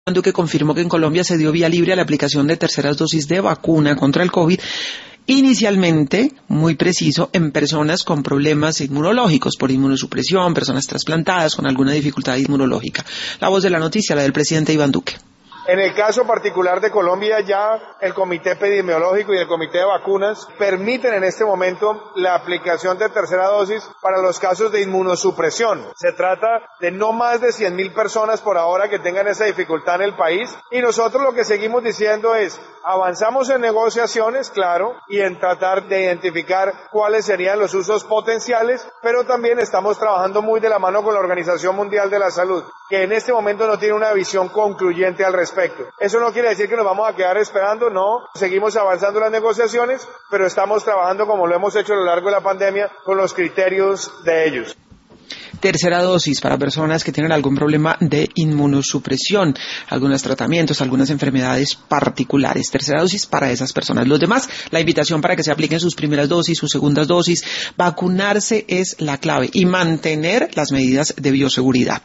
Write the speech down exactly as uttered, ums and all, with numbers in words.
Que confirmó que en Colombia se dio vía libre a la aplicación de terceras dosis de vacuna contra el COVID, inicialmente, muy preciso, en personas con problemas inmunológicos por inmunosupresión, personas trasplantadas con alguna dificultad inmunológica. La voz de la noticia, la del presidente Iván Duque. En el caso particular de Colombia, ya el Comité Epidemiológico y el Comité de Vacunas permiten en este momento la aplicación de tercera dosis para los casos de inmunosupresión. Se trata de no más de cien mil personas por ahora que tengan esa dificultad en el país, y nosotros lo que seguimos diciendo es, avanzamos en negociaciones, claro, y en tratar de identificar cuáles serían los usos potenciales, pero también estamos trabajando muy de la mano con la Organización Mundial de la Salud, que en este momento no tiene una visión concluyente al respecto. Eso no quiere decir que nos vamos a quedar esperando, no, seguimos avanzando en las negociaciones, pero estamos trabajando como lo hemos hecho a lo largo de la pandemia con los criterios de ellos. Tercera dosis para personas que tienen algún problema de inmunosupresión, algunos tratamientos, algunas enfermedades particulares. Tercera dosis para esas personas. Los demás, la invitación para que se apliquen sus primeras dosis, sus segundas dosis. Vacunarse es la clave y mantener las medidas de bioseguridad.